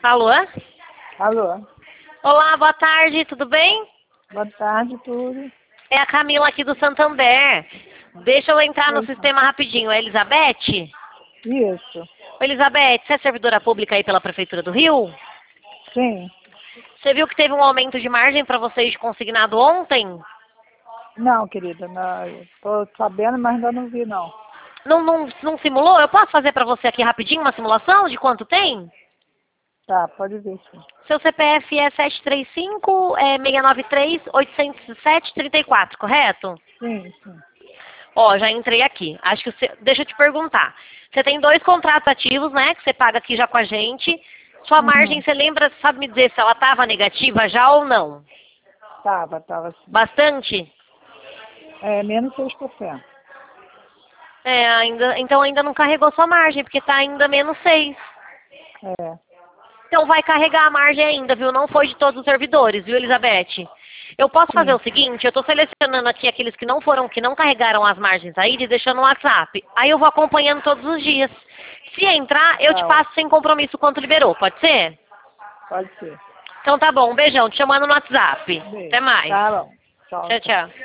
Alô? Alô, Olá, boa tarde, tudo bem? boa tarde, tudo. É a Camila aqui do Santander. Deixa eu entrar no Oi, sistema rapidinho. É Elizabeth? isso, Ô, Elizabeth, você é servidora pública aí pela Prefeitura do Rio? sim. Você viu que teve um aumento de margem para vocês de consignado ontem? Não, querida, não, eu tô sabendo, mas ainda não vi, não. Não simulou? Eu posso fazer para você aqui rapidinho uma simulação de quanto tem? Tá, pode ver, sim. Seu CPF é 735-693-807-34, correto? Sim, sim, Ó, já entrei aqui. Acho que deixa eu te perguntar. Você tem 2 contratos ativos, né? Que você paga aqui já com a gente. Sua margem, uhum. você lembra, sabe me dizer se ela estava negativa já ou não? Tava sim. Bastante? É, menos 6%. É, então ainda não carregou sua margem, porque está ainda -6. É, Então vai carregar a margem ainda, viu? Não foi de todos os servidores, viu, Elizabeth? Eu posso fazer sim, o seguinte, eu estou selecionando aqui aqueles que não carregaram as margens aí e deixando no WhatsApp. Aí eu vou acompanhando todos os dias. Se entrar, eu te tá, passo sem compromisso quanto liberou, pode ser? pode ser. Então tá bom, um beijão, te chamando no WhatsApp. Até Beijo. mais. Tá bom. Tchau, Tchau, tchau. tchau.